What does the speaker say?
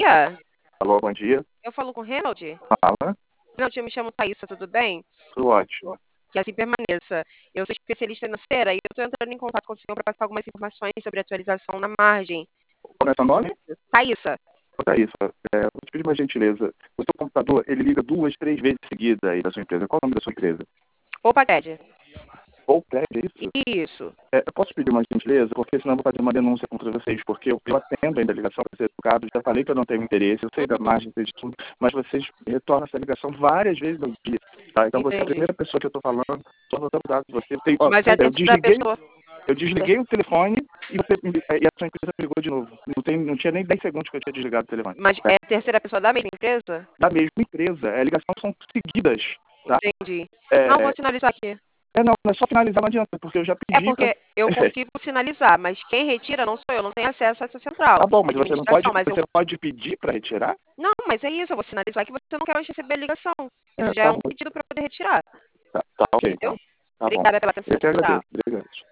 dia. Alô, bom dia. Eu falo com o Reinald. Fala. Reinald, eu me chamo Thaísa, tudo bem? Tudo ótimo. Que assim permaneça. Eu sou especialista financeira e eu estou entrando em contato com o senhor para passar algumas informações sobre a atualização na margem. Qual é seu nome? Thaísa. Thaísa, vou te pedir uma gentileza. O seu computador, ele liga 2, 3 vezes seguida aí da sua empresa. Qual é o nome da sua empresa? Opa, Ou Pad, é isso? Isso. Eu posso pedir uma gentileza? Porque senão eu vou fazer uma denúncia contra vocês. Porque eu atendo ainda a ligação para ser educado. Já falei que eu não tenho interesse. Eu sei da margem, sei de tudo. Mas vocês retornam essa ligação várias vezes ao dia. Tá? Então você é a Entendi. primeira pessoa que eu estou falando. Estou anotando dados. Você tem, Mas é a terceira pessoa. Eu desliguei o telefone e a sua empresa ligou de novo. Não tinha nem 10 segundos que eu tinha desligado o telefone. Mas é a terceira pessoa da mesma empresa? Da mesma empresa. A ligação são seguidas. Tá? Entendi. É, Não, vou sinalizar aqui. não é só finalizar, não adianta, porque eu já É pedi. porque eu consigo sinalizar, mas quem retira não sou eu, não tenho acesso a essa central. Tá bom, mas de você não pode, administração, mas você pode pedir para retirar? Não, mas é isso, eu vou sinalizar que você não quer mais receber a ligação. Esse já Tá é um bom. pedido para poder retirar. Tá ok, Entendeu? então. Tá bom. Obrigada pela atenção. Eu que Tchau. agradeço. Obrigado.